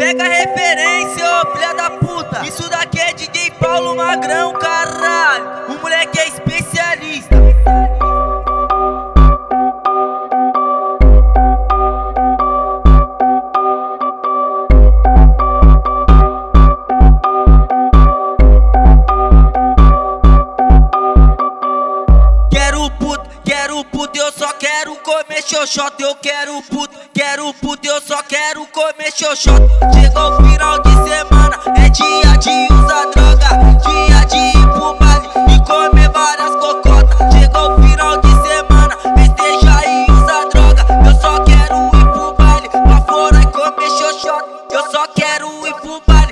Pega a referência, ô filha da puta. Isso daqui é DJ Paulo Magrão, caralho. O moleque é especialista. Quero puto, eu só quero comer xoxota. Eu quero puto, eu só quero comer xoxota. Chegou o final de semana, é dia de usar droga, dia de ir pro baile e comer várias cocotas. Chegou o final de semana, festeja e usar droga. Eu só quero ir pro baile, pra fora e comer xoxota. Eu só quero ir pro baile,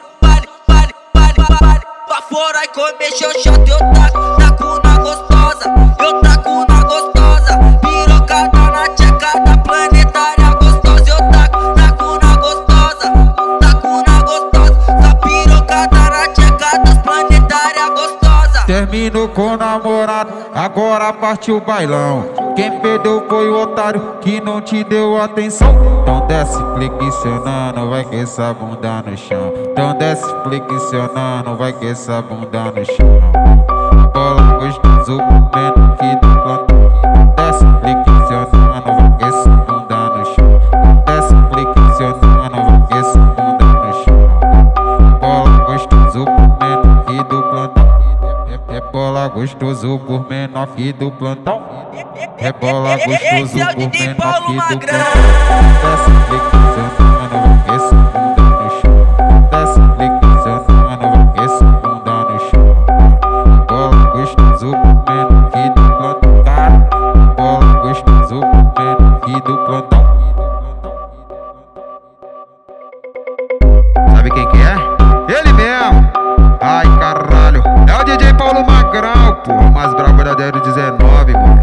pra fora e comer xoxota. Eu taco na gostosa, eu taco na gostosa, pirocada na tcheca da planetária gostosa. Eu taco na gostosa, essa pirocada na tcheca das planetária gostosa. Terminou com o namorado, agora partiu o bailão. Quem perdeu foi o otário que não te deu atenção. Então desce flexionando, vai que essa bunda no chão. Então desce flexionando, vai que essa bunda no chão. Bola gostoso, menos que do plantão. Desce flexionando, vai que essa bunda no chão. Desce flexionando, vai que essa bunda no chão. Bola gostoso, menos que do plantão. Rebola gostoso por menor que do plantão. Rebola gostoso por menor que do plantão. Desce flexionando, vai que essa bunda no chão. Desce flexionando, vai que essa bunda no chão. Rebola gostoso por menor que do plantão. Cara, rebola gostoso por menor que do plantão. Sabe quem que é? Ele mesmo! Ai caralho, é o DJ Paulo Magrão, porra, mais brabo da 019, mano.